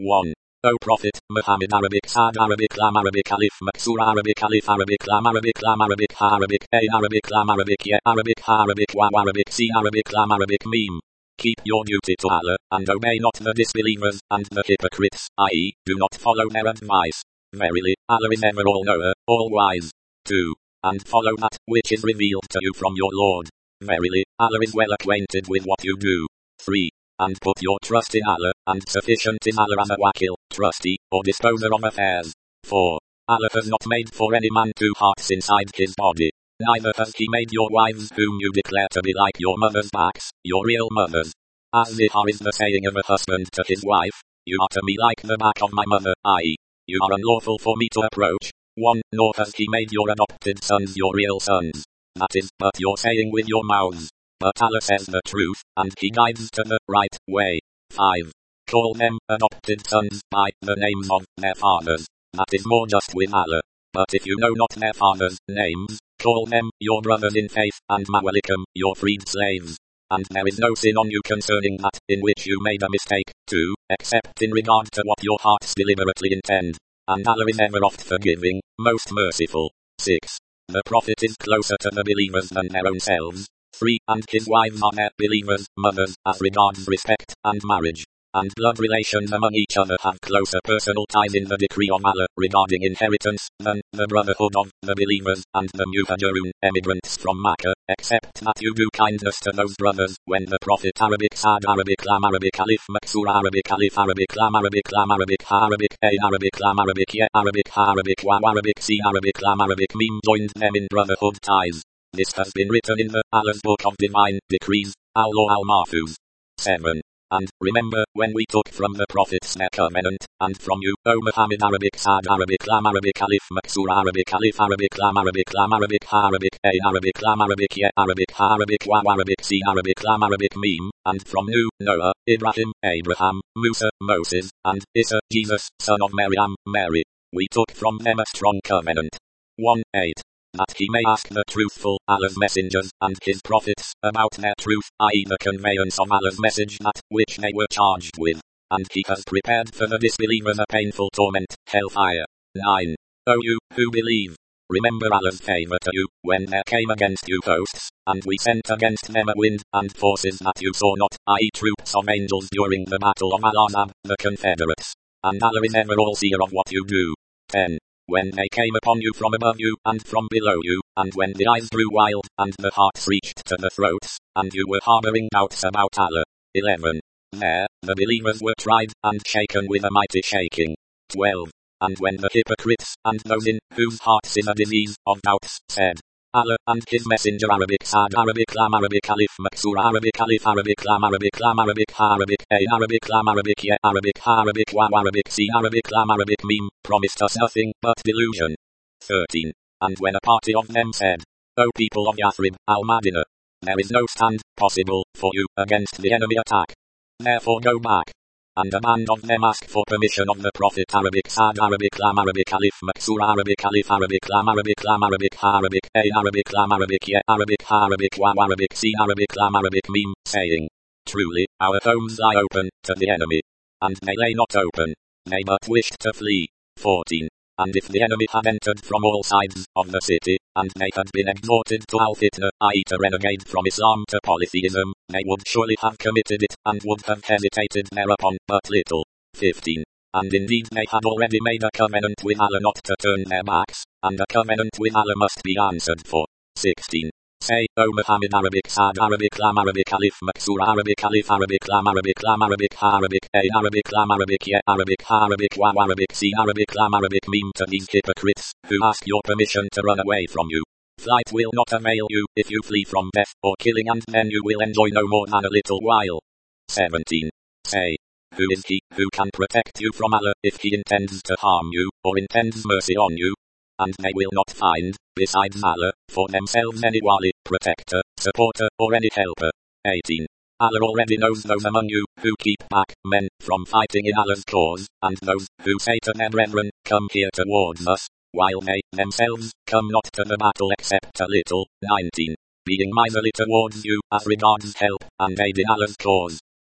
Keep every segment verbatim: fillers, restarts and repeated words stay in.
one. O Prophet, Muhammad Arabic Sad Arabic Lam Arabic Alif Maksur Arabic Alif Arabic Lam Arabic Lam Arabic Ha Arabic A Arabic Lam Arabic Ye Arabic Ha Arabic Waw Arabic C Arabic Lam Arabic Meme. Keep your duty to Allah, and obey not the disbelievers, and the hypocrites, that is, do not follow their advice. Verily, Allah is ever all-knower, all-wise. two. And follow that which is revealed to you from your Lord. Verily, Allah is well acquainted with what you do. three. And put your trust in Allah, and sufficient is Allah as a wakil, trustee, or disposer of affairs. four. Allah has not made for any man two hearts inside his body. Neither has he made your wives whom you declare to be like your mother's backs, your real mothers. As zihar is the saying of a husband to his wife, you are to me like the back of my mother, that is, you are unlawful for me to approach. one. Nor has he made your adopted sons your real sons. That is but your saying with your mouths. But Allah says the truth, and he guides to the right way. five. Call them adopted sons by the names of their fathers. That is more just with Allah. But if you know not their fathers' names, call them your brothers in faith, and mawalikum, your freed slaves. And there is no sin on you concerning that, in which you made a mistake. two. Except in regard to what your hearts deliberately intend. And Allah is ever oft forgiving, most merciful. six. The Prophet is closer to the believers than their own selves. three. And his wives are their believers' mothers, as regards respect, and marriage. And blood relations among each other have closer personal ties in the decree of Allah, regarding inheritance, than the brotherhood of the believers, and the muhajirun, emigrants from Makkah, except that you do kindness to those brothers, when the Prophet Arabic Sad Arabic Lam Arabic Alif Maksur Arabic Alif Arabic Lam Arabic Lam Arabic Ha Arabic A Arabic Lam Arabic Ye Arabic Ha Arabic Waw Arabic C Arabic Lam Arabic Meme joined them in brotherhood ties. This has been written in the Allah's Book of Divine Decrees, Al-Law Al-Mahfuz. seven. And remember, when we took from the prophets their covenant, and from you, O Muhammad Arabic Sad Arabic Lam Arabic Alif Maksur Arabic Alif Arabic Lam Arabic Lam Arabic Ha Arabic A Arabic Lam Arabic Ye Arabic Ha Arabic Waw Arabic C Arabic Lam Arabic Meme, and from Nu, Noah, Ibrahim, Abraham, Musa, Moses, and Isa, Jesus, son of Maryam, Mary. We took from them a strong covenant. one. eight. That he may ask the truthful, Allah's messengers, and his prophets, about their truth, that is the conveyance of Allah's message, that which they were charged with. And he has prepared for the disbelievers a painful torment, hellfire. nine. O you, who believe, remember Allah's favor to you, when there came against you hosts, and we sent against them a wind, and forces that you saw not, that is troops of angels during the battle of Al-Ahzab, the Confederates. And Allah is ever all-seer of what you do. ten. When they came upon you from above you, and from below you, and when the eyes grew wild, and the hearts reached to the throats, and you were harboring doubts about Allah. eleven. There, the believers were tried, and shaken with a mighty shaking. twelve. And when the hypocrites, and those in whose hearts is a disease of doubts, said, Allah and his messenger Arabic Sad Arabic Lam Arabic Alif Maksur Arabic Alif Arabic Lam Arabic Lam Arabic Ha Arabic A Arabic Lam Arabic Ye Arabic Ha Arabic Waw Arabic C Arabic Lam Arabic Meme, promised us nothing but delusion. thirteen. And when a party of them said, O people of Yathrib, Al-Madinah, there is no stand possible for you against the enemy attack. Therefore go back. And a band of them asked for permission of the Prophet Arabic Sad Arabic Lam Arabic Alif Maksur Arabic Alif Arabic Lam Arabic Lam Arabic Ha Arabic A Arabic Lam Arabic Ye Arabic Ha Arabic Waw Arabic C Arabic Lam Arabic Meme, saying, Truly, our homes lie open to the enemy. And they lay not open. They but wished to flee. fourteen. And if the enemy had entered from all sides of the city, and they had been exhorted to al-fitna, that is to renegade from Islam to polytheism, they would surely have committed it, and would have hesitated thereupon but little. fifteen. And indeed they had already made a covenant with Allah not to turn their backs, and a covenant with Allah must be answered for. sixteen. Say, O Muhammad Arabic Sad Arabic Lam Arabic Alif Maksur Arabic Alif Arabic Lam Arabic Lam Arabic Ha Arabic A Arabic Lam Arabic Ye Arabic Ha Arabic Waw Arabic C Arabic Lam Arabic Meme to these hypocrites, who ask your permission to run away from you. Flight will not avail you, if you flee from death or killing, and then you will enjoy no more than a little while. seventeen. Say, who is he, who can protect you from Allah, if he intends to harm you, or intends mercy on you? And they will not find, besides Allah, for themselves any wali, protector, supporter, or any helper. eighteen. Allah already knows those among you, who keep back, men, from fighting in Allah's cause, and those, who say to their brethren, come here towards us, while they, themselves, come not to the battle except a little. nineteen. Being miserly towards you, as regards help, and aid in Allah's cause.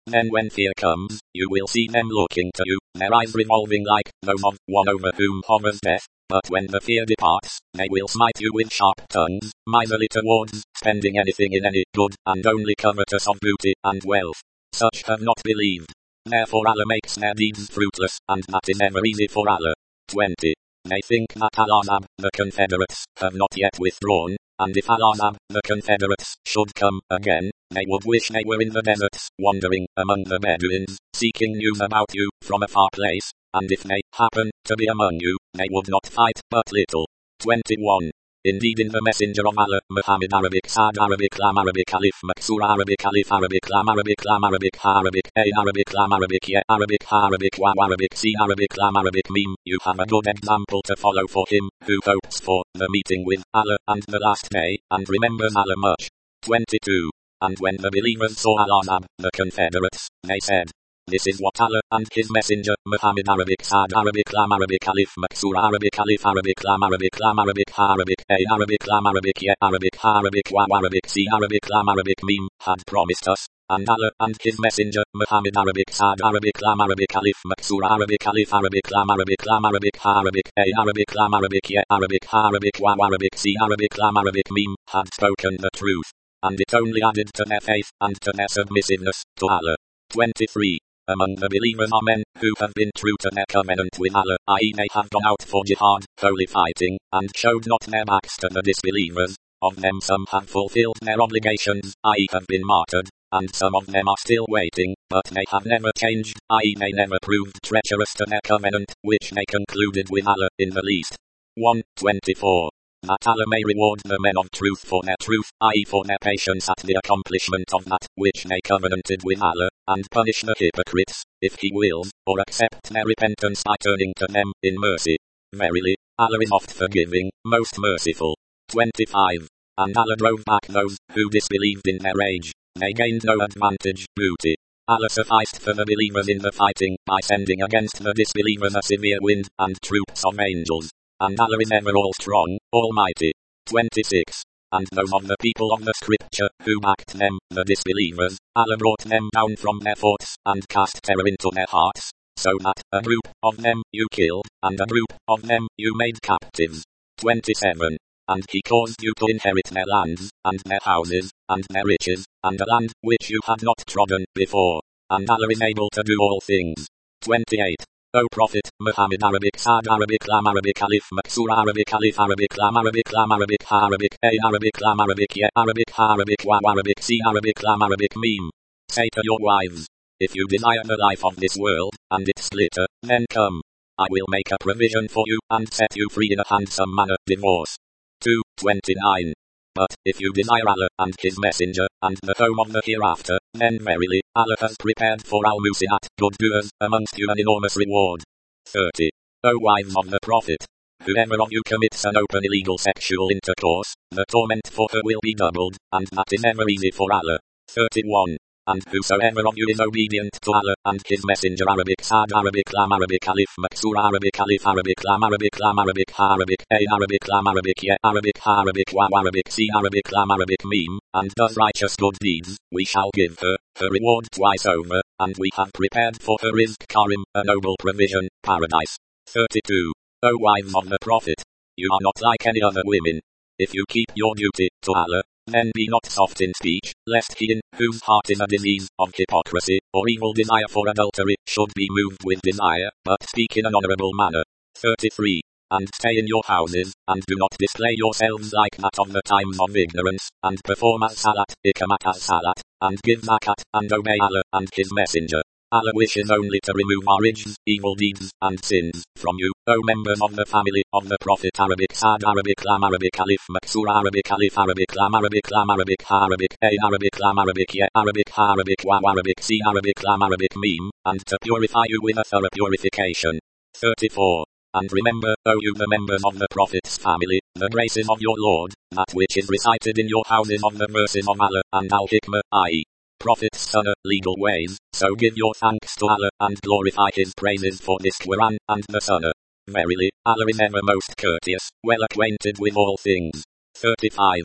Then when fear comes, you will see them looking to you, their eyes revolving like those of one over whom hovers death. But when the fear departs, they will smite you with sharp tongues, miserly towards spending anything in any good, and only covetous of booty and wealth. Such have not believed. Therefore Allah makes their deeds fruitless, and that is ever easy for Allah. twenty. They think that Al-Ahzab, the Confederates, have not yet withdrawn, and if Al-Ahzab, the Confederates, should come again, they would wish they were in the deserts, wandering among the Bedouins, seeking news about you from a far place, and if they happen to be among you, they would not fight but little. twenty-one. Indeed in the Messenger of Allah, Muhammad Arabic Sad Arabic Lam Arabic Alif Maksur Arabic Alif Arabic Lam Arabic Lam Arabic Ha Arabic A Arabic Lam Arabic Ye Arabic Ha Arabic Wa Arabic C Arabic Lam Arabic Meme. You have a good example to follow for him, who hopes for the meeting with Allah and the last day, and remembers Allah much. twenty-two. And when the believers saw Al-Ahzab, the Confederates, they said, this is what Allah and His Messenger, Muhammad Arabic Sad Arabic Lam Arabic Alif Maksur Arabic Alif Arabic Lam Arabic Lam Arabic Ha Arabic A Arabic Lam Arabic Ye Arabic Ha Arabic Wa Arabic C Arabic Lam Arabic Meme, had promised us, and Allah and His Messenger, Muhammad Arabic Sad Arabic Lam Arabic Alif Maksur Arabic Alif Arabic Lam Arabic Lam Arabic Ha Arabic A Arabic Lam Arabic Ye Arabic Ha Arabic Wa Arabic C Arabic Lam Arabic Meme, had spoken the truth, and it only added to their faith and to their submissiveness to Allah. twenty-three. Among the believers are men who have been true to their covenant with Allah, that is they have gone out for jihad, holy fighting, and showed not their backs to the disbelievers. Of them some have fulfilled their obligations, that is have been martyred, and some of them are still waiting, but they have never changed, that is they never proved treacherous to their covenant, which they concluded with Allah in the least. one twenty-four. That Allah may reward the men of truth for their truth, that is for their patience at the accomplishment of that which they covenanted with Allah, and punish the hypocrites, if He wills, or accept their repentance by turning to them in mercy. Verily, Allah is oft forgiving, most merciful. twenty-five. And Allah drove back those who disbelieved in their age. They gained no advantage, booty. Allah sufficed for the believers in the fighting, by sending against the disbelievers a severe wind, and troops of angels. And Allah is ever all strong, almighty. twenty-six. And those of the people of the scripture, who backed them, the disbelievers, Allah brought them down from their forts, and cast terror into their hearts, so that a group of them you killed, and a group of them you made captives. twenty-seven. And He caused you to inherit their lands, and their houses, and their riches, and a land which you had not trodden before. And Allah is able to do all things. twenty-eight. O Prophet, Muhammad Arabic Sad Arabic Lam Arabic Alif Maksur Arabic Alif Arabic Lam Arabic Lam Arabic Ha Arabic A Arabic Lam Arabic Ye Arabic Ha Arabic Wa Arabic C Arabic Lam Arabic Meme. Say to your wives, if you desire the life of this world, and its glitter, then come. I will make a provision for you, and set you free in a handsome manner. Divorce. two twenty-nine. But, if you desire Allah, and His Messenger, and the home of the hereafter, then verily, Allah has prepared for al-Musiat, good doers, amongst you an enormous reward. thirty. O wives of the Prophet, whoever of you commits an open illegal sexual intercourse, the torment for her will be doubled, and that is ever easy for Allah. thirty-one. And whosoever of you is obedient to Allah, and His Messenger Arabic Sad Arabic Lam Arabic Alif Maksur Arabic Alif Arabic Lam Arabic Lam Arabic Ha Arabic A Arabic Lam Arabic Ye Arabic Ha Arabic Wa Arabic C Arabic Lam Arabic Meme, and does righteous good deeds, we shall give her, her reward twice over, and we have prepared for her Rizq Karim, a noble provision, paradise. thirty-two. O wives of the Prophet, you are not like any other women. If you keep your duty to Allah, then be not soft in speech, lest he in whose heart is a disease of hypocrisy, or evil desire for adultery, should be moved with desire, but speak in an honorable manner. thirty-three. And stay in your houses, and do not display yourselves like that of the times of ignorance, and perform as salat, ikamat as salat, and give zakat, and obey Allah and His Messenger. Allah wishes only to remove our rijs, evil deeds, and sins, from you, O members of the family of the Prophet Arabic Sad Arabic Lam Arabic Alif Maksur Arabic Alif Arabic Lam Arabic Lam Arabic Ha Arabic A Arabic Lam Arabic Ye Arabic Ha Arabic Wa Arabic C Arabic Lam Arabic Meme, and to purify you with a thorough purification. thirty-four. And remember, O you the members of the Prophet's family, the graces of your Lord, that which is recited in your houses of the verses of Allah, and Al-Hikmah, that is, Prophet's Sunnah, legal ways, so give your thanks to Allah, and glorify His praises for this Quran, and the Sunnah. Verily, Allah is ever most courteous, well acquainted with all things. thirty-five.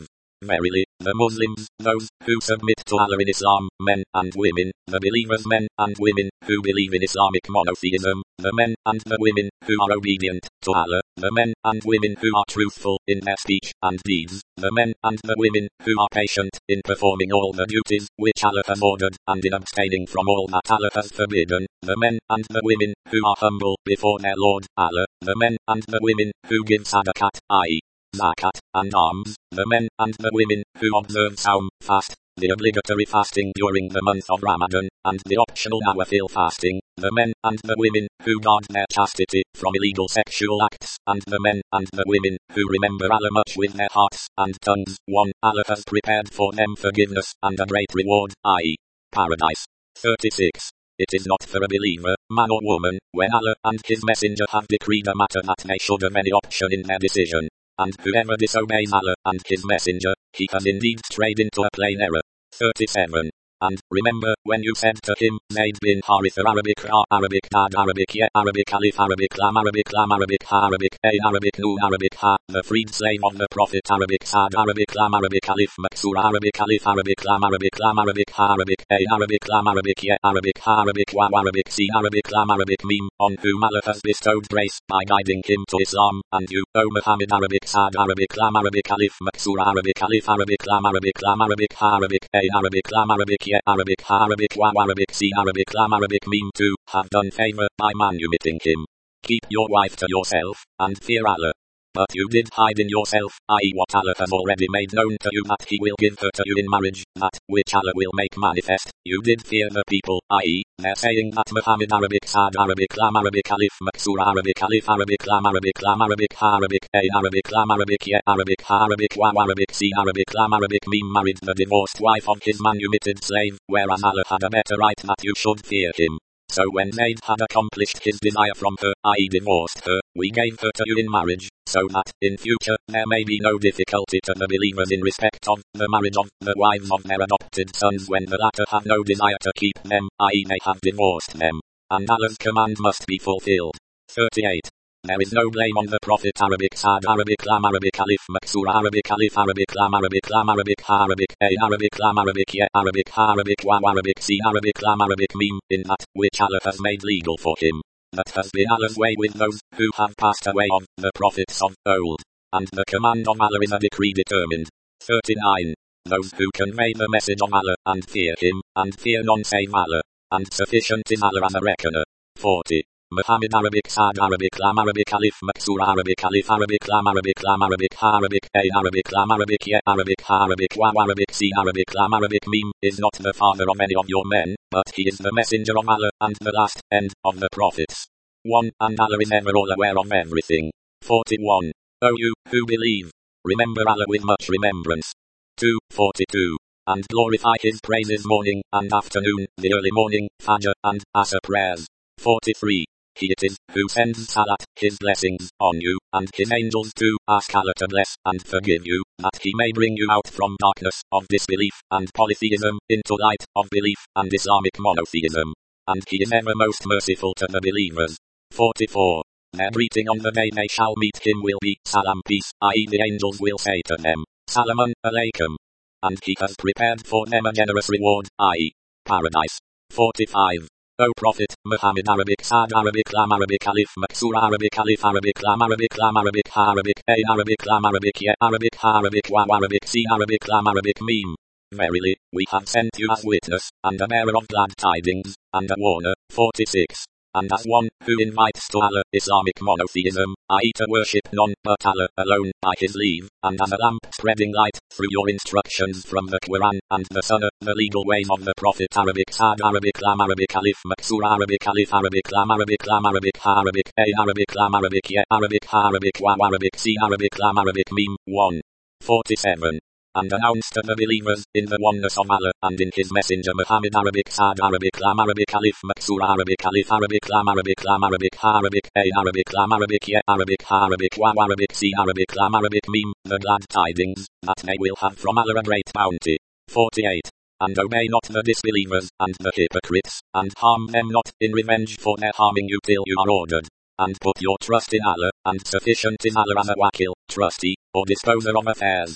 Verily, the Muslims, those who submit to Allah in Islam, men and women, the believers men and women who believe in Islamic monotheism, the men and the women who are obedient to Allah, the men and women who are truthful in their speech and deeds, the men and the women who are patient in performing all the duties which Allah has ordered and in abstaining from all that Allah has forbidden, the men and the women who are humble before their Lord Allah, the men and the women who give sadaqat, that is, zakat, and alms, the men and the women who observe Sawm, fast, the obligatory fasting during the month of Ramadan, and the optional Nawafil fasting, the men and the women who guard their chastity from illegal sexual acts, and the men and the women who remember Allah much with their hearts and tongues. one. Allah has prepared for them forgiveness and a great reward, that is, paradise. thirty-six. It is not for a believer, man or woman, when Allah and His Messenger have decreed a matter that they should have any option in their decision. And whoever disobeys Allah and His Messenger, he has indeed strayed into a plain error. thirty-seven. And, remember, when you said to him, Zayd bin Haritha Arabic Ra Arabic Dad Arabic Ye Arabic Alif Arabic Lam Arabic Lam Arabic Ha Arabic A Arabic Nun Arabic Ha, the freed slave of the Prophet Arabic Sad Arabic Lam Arabic Alif Maksura Arabic Alif Arabic Lam Arabic Lam Arabic Ha Arabic A Arabic Lam Arabic Ye Arabic Ha Arabic Wa Arabic C Arabic Lam Arabic Mim, on whom Allah has bestowed grace by guiding him to Islam, and you, O Muhammad Arabic Sad Arabic Lam Arabic Alif Maksura Arabic Alif Arabic Lam Arabic Lam Arabic Ha Arabic A Arabic Lam Arabic Ye Arabic Ha Arabic Wa Arabic C Arabic Lam Arabic Mim two, have done favor by manumitting him. Keep your wife to yourself, and fear Allah. But you did hide in yourself, that is what Allah has already made known to you that He will give her to you in marriage, that which Allah will make manifest. You did fear the people, that is, their saying that Muhammad Arabic Sad Arabic Lam Arabic Alif Maksura Arabic Alif Arabic Lam Arabic Lam Arabic Ha Arabic A Arabic Lam Arabic Ye Arabic Ha Arabic Wa Arabic C Arabic Lam Arabic Mim married the divorced wife of his manumitted slave, whereas Allah had a better right that you should fear Him. So when Zayd had accomplished his desire from her, that is divorced her, we gave her to you in marriage, so that, in future, there may be no difficulty to the believers in respect of the marriage of the wives of their adopted sons when the latter have no desire to keep them, that is they have divorced them. And Allah's command must be fulfilled. thirty-eight. There is no blame on the Prophet Arabic Sad Arabic Lam Arabic Alif Maksura Arabic Alif Arabic Lam Arabic Lam Arabic Ha Arabic A Arabic Lam Arabic Ye Arabic Ha Arabic Wa Arabic C Arabic Lam Arabic Mim, in that which Allah has made legal for him. That has been Allah's way with those who have passed away of the prophets of old. And the command of Allah is a decree determined. thirty-nine. Those who convey the message of Allah, and fear Him, and fear none save Allah. And sufficient is Allah as a reckoner. forty. Muhammad Arabic Sad Arabic Lam Arabic Alif Maksura Arabic Alif Arabic Lam Arabic Lam Arabic Ha Arabic A Arabic Lam Arabic Ye Arabic Ha Arabic Wa Arabic C Arabic Lam Arabic Mim, is not the father of any of your men, but he is the messenger of Allah, and the last end of the prophets. one. And Allah is ever all aware of everything. forty-one. O you who believe, remember Allah with much remembrance. two. forty-two. And glorify His praises morning and afternoon, the early morning, Fajr, and Asr prayers. forty-three. He it is, who sends Salat, His blessings, on you, and His angels too, ask Allah to bless, and forgive you, that He may bring you out from darkness, of disbelief, and polytheism, into light, of belief, and Islamic monotheism. And He is ever most merciful to the believers. forty-four. Their greeting on the day they shall meet Him will be, Salam peace, that is the angels will say to them, Salamun alaykum. And He has prepared for them a generous reward, that is, paradise. forty-five. O Prophet, Muhammad Arabic Sad Arabic Lam Arabic Alif Maksura Arabic Alif Arabic Lam Arabic Lam Arabic Ha Arabic A Arabic Lam Arabic Ye Arabic Ha Arabic Wa Arabic C Arabic Lam Arabic Mim. Verily, we have sent you as witness, and a bearer of glad tidings, and a warner. forty-six. And as one who invites to Allah, Islamic monotheism, that is to worship none but Allah alone, by His leave, and as a lamp spreading light through your instructions from the Quran, and the Sunnah, the legal ways of the Prophet Arabic Sad Arabic Lam Arabic Alif Maksura Arabic Alif Arabic Lam Arabic Lam Arabic Ha Arabic A Arabic Lam Arabic Ye Arabic Ha Arabic Wa Arabic C Arabic Lam Arabic Mim. one. forty-seven. And announced to the believers, in the oneness of Allah, and in His Messenger Muhammad Arabic Sad Arabic Lam Arabic Alif Maksura Arabic Alif Arabic Lam Arabic Lam Arabic Ha Arabic A Arabic Lam Arabic Ye Arabic Ha Arabic Wa Arabic C Arabic Lam Arabic Mim, the glad tidings, that they will have from Allah a great bounty. forty-eight. And obey not the disbelievers, and the hypocrites, and harm them not, in revenge for their harming you till you are ordered. And put your trust in Allah, and sufficient is Allah as a wakil, trustee, or disposer of affairs.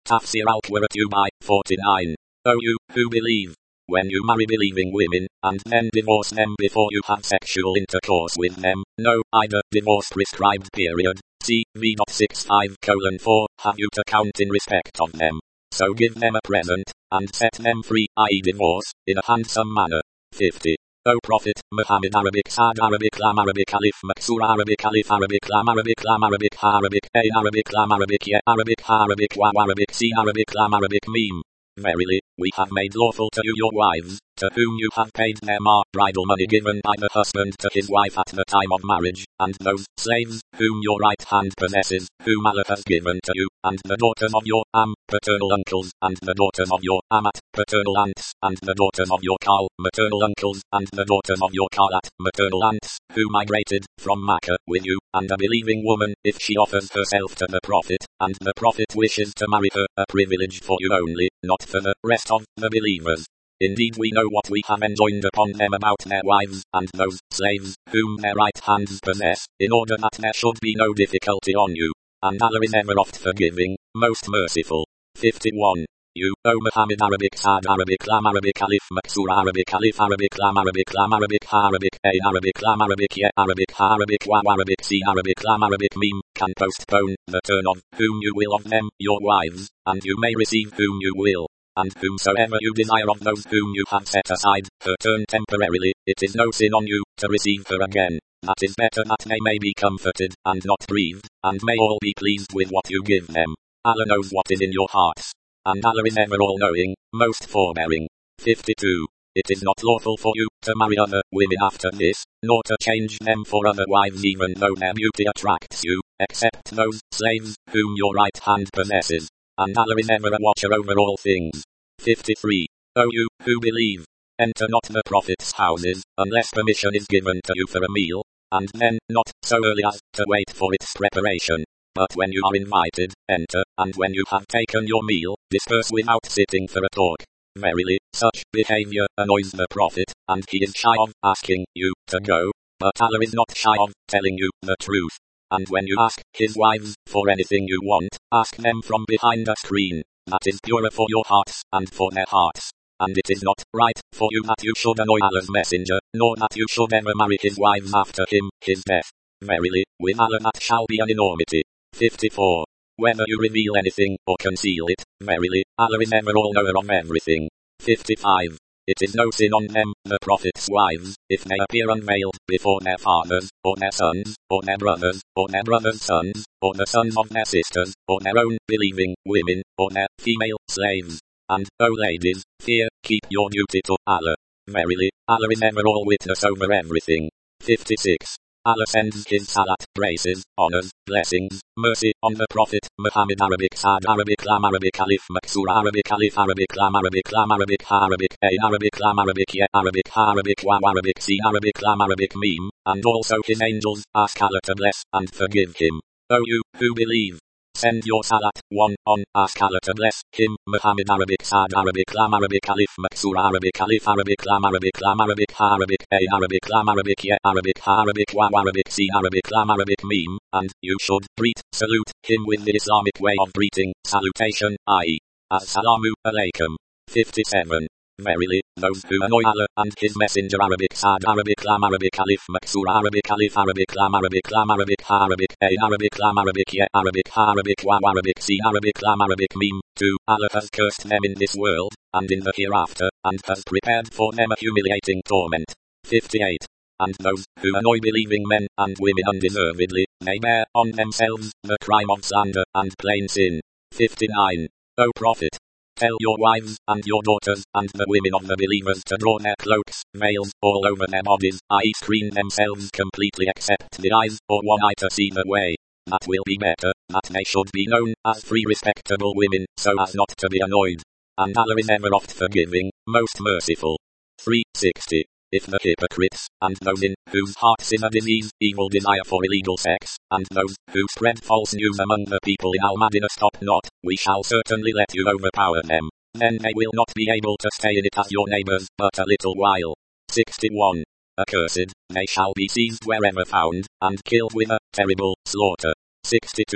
Tafsir al-Qurtubi, forty-nine. O you, who believe, when you marry believing women, and then divorce them before you have sexual intercourse with them, no, either, divorce prescribed period, C V sixty-five colon four, have you to count in respect of them. So give them a present, and set them free, that is divorce, in a handsome manner. fifty. O Prophet, Muhammad Arabic Sad Arabic Lam Arabic Alif Maksur Arabic Alif Arabic Lam Arabic Lam Arabic Ha Arabic A Arabic Lam Arabic Ye Arabic Ha Arabic Wa Arabic C Arabic Lam Arabic Meme. Verily, we have made lawful to you your wives, to whom you have paid their mar, bridal money given by the husband to his wife at the time of marriage, and those slaves, whom your right hand possesses, whom Allah has given to you, and the daughters of your am, paternal uncles, and the daughters of your amat, paternal aunts, and the daughters of your khal, maternal uncles, and the daughters of your khalat, maternal aunts, who migrated from Makkah with you, and a believing woman, if she offers herself to the Prophet, and the Prophet wishes to marry her, a privilege for you only, not for the rest of the believers. Indeed we know what we have enjoined upon them about their wives, and those slaves, whom their right hands possess, in order that there should be no difficulty on you. And Allah is ever oft forgiving, most merciful. fifty-one. You, O Muhammad Arabic Sad Arabic Lam Arabic Alif Maksur Arabic Alif Arabic Lam Arabic Lam Arabic Ha Arabic A Arabic Lam Arabic Ye Arabic Ha Arabic Wa Arabic C Arabic Lam Arabic Meme, can postpone the turn of whom you will of them, your wives, and you may receive whom you will. And whomsoever you desire of those whom you have set aside, her turn temporarily, it is no sin on you, to receive her again. That is better that they may be comforted, and not grieved, and may all be pleased with what you give them. Allah knows what is in your hearts. And Allah is ever all-knowing, most forbearing. fifty-two. It is not lawful for you, to marry other women after this, nor to change them for other wives even though their beauty attracts you, except those slaves, whom your right hand possesses. And Allah is ever a watcher over all things. fifty-three. O you, who believe, enter not the Prophet's houses, unless permission is given to you for a meal, and then, not so early as to wait for its preparation. But when you are invited, enter, and when you have taken your meal, disperse without sitting for a talk. Verily, such behavior annoys the Prophet, and he is shy of asking you to go, but Allah is not shy of telling you the truth. And when you ask his wives for anything you want, ask them from behind a screen. That is purer for your hearts, and for their hearts. And it is not right for you that you should annoy Allah's messenger, nor that you should ever marry his wives after him, his death. Verily, with Allah that shall be an enormity. fifty-four. Whether you reveal anything, or conceal it, verily, Allah is ever all-knower of everything. fifty-five. It is no sin on them, the Prophet's wives, if they appear unveiled before their fathers, or their sons, or their brothers, or their brothers' sons, or the sons of their sisters, or their own believing women, or their female slaves. And, O ladies, fear, keep your duty to Allah. Verily, Allah is ever all witness over everything. fifty-six. Allah sends his salat, graces, honors, blessings, mercy, on the Prophet, Muhammad Arabic Sad Arabic Lam Arabic Alif Maksur Arabic Alif Arabic Lam Arabic Lam Arabic Ha Arabic A Arabic Lam Arabic Ye Arabic Ha Arabic Wa Arabic C Arabic Lam Arabic Meme, and also his angels, ask Allah to bless, and forgive him. O you, who believe, send your salat, one, on, ask Allah to bless him, Muhammad Arabic Sad Arabic Lam Arabic Alif Maksur Arabic Alif Arabic Lam Arabic Lam Arabic Ha Arabic A Arabic Lam Arabic Ye Arabic Ha Arabic Wa Arabic C Arabic Lam Arabic Meme, and you should greet, salute him with the Islamic way of greeting, salutation, that is, Assalamu alaikum. fifty-seven. Verily, those who annoy Allah and his messenger Arabic Sad Arabic Lam Arabic Alif Maksur Arabic Alif Arabic Lam Arabic Lam Arabic Ha Arabic A Arabic Lam Arabic Ye Arabic Ha Arabic Wa Arabic C Arabic Lam Arabic Meme, two, Allah has cursed them in this world, and in the hereafter, and has prepared for them a humiliating torment. fifty-eight. And those who annoy believing men and women undeservedly, they bear on themselves the crime of slander and plain sin. fifty-nine. O Prophet, tell your wives, and your daughters, and the women of the believers to draw their cloaks, veils, all over their bodies, that is screen themselves completely except the eyes, or one eye to see the way. That will be better, that they should be known as free respectable women, so as not to be annoyed. And Allah is ever oft forgiving, most merciful. three sixty. If the hypocrites, and those in whose hearts is a disease, evil desire for illegal sex, and those who spread false news among the people in Al-Madinah stop not, we shall certainly let you overpower them. Then they will not be able to stay in it as your neighbors, but a little while. sixty-one. Accursed, they shall be seized wherever found, and killed with a terrible slaughter. sixty-two.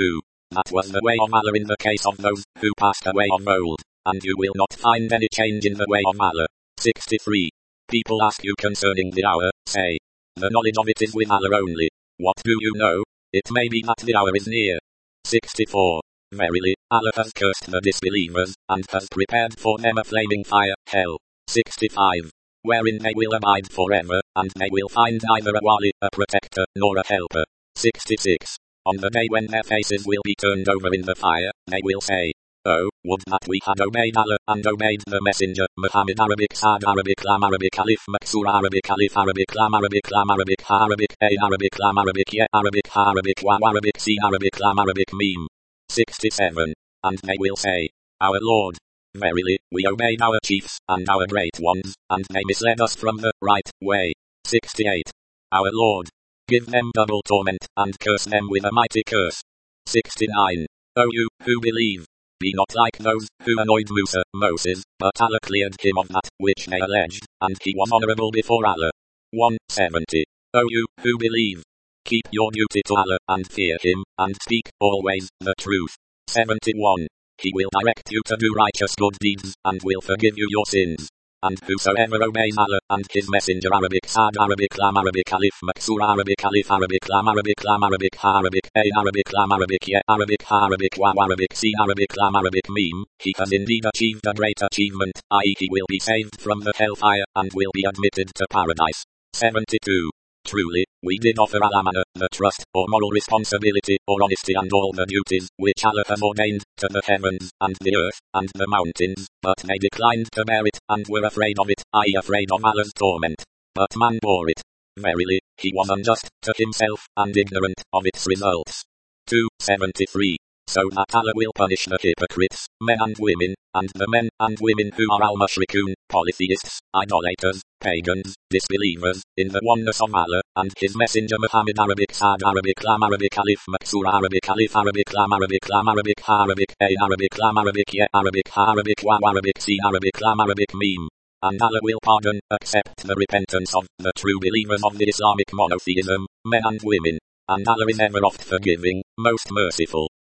That was the way of Allah in the case of those who passed away of old, and you will not find any change in the way of Allah. sixty-three. People ask you concerning the hour, say, the knowledge of it is with Allah only. What do you know? It may be that the hour is near. sixty-four. Verily, Allah has cursed the disbelievers, and has prepared for them a flaming fire, hell. sixty-five. Wherein they will abide forever, and they will find neither a wali, a protector, nor a helper. sixty-six. On the day when their faces will be turned over in the fire, they will say, oh, would that we had obeyed Allah, and obeyed the Messenger. Muhammad. Arabic Sad Arabic Lam Arabic Alif Maksur Arabic Alif Arabic Lam Arabic Lam Arabic Ha Arabic A Arabic Lam Arabic Ye Arabic Ha Arabic Wa Arabic C Arabic Lam Arabic Meme. sixty-seven. And they will say, our Lord, verily, we obeyed our chiefs, and our great ones, and they misled us from the right way. sixty-eight. Our Lord, give them double torment, and curse them with a mighty curse. sixty-nine. O you, who believe, be not like those who annoyed Musa, Moses, but Allah cleared him of that which they alleged, and he was honorable before Allah. one seventy. O you, who believe, keep your duty to Allah, and fear him, and speak, always, the truth. seventy-one. He will direct you to do righteous good deeds, and will forgive you your sins. And whosoever obeys Allah, and his messenger. Arabic Sad Arabic Lam Arabic Alif Maksur Arabic Alif Arabic Lam Arabic Lam Arabic Ha Arabic A Arabic Lam Arabic Ye Arabic Ha Arabic Wa Arabic C Arabic Lam Arabic Meme. He has indeed achieved a great achievement, that is he will be saved from the hellfire, and will be admitted to paradise. seventy-two. Truly, we did offer al-amana, the trust, or moral responsibility, or honesty and all the duties, which Allah has ordained, to the heavens, and the earth, and the mountains, but they declined to bear it, and were afraid of it, that is afraid of Allah's torment. But man bore it. Verily, he was unjust to himself, and ignorant of its results. two seventy-three. So that Allah will punish the hypocrites, men and women, and the men and women who are al-mushrikun, polytheists, idolaters, pagans, disbelievers, in the oneness of Allah, and his messenger. Muhammad. Arabic Sad Arabic Lam Arabic Alif Maksur Arabic Alif Arabic Lam Arabic Lam Arabic Ha Arabic A Arabic Lam Arabic Ye Arabic Ha Arabic Wa Arabic C Arabic Lam Arabic Meme. And Allah will pardon, accept the repentance of the true believers of the Islamic monotheism, men and women. And Allah is ever oft forgiving, most merciful.